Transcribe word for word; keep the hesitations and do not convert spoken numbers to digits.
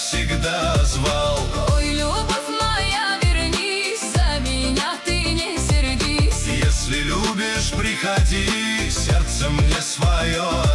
всегда звал. Ой, любовь моя, вернись, за меня ты не сердись. Если любишь, приходи, сердце мне свое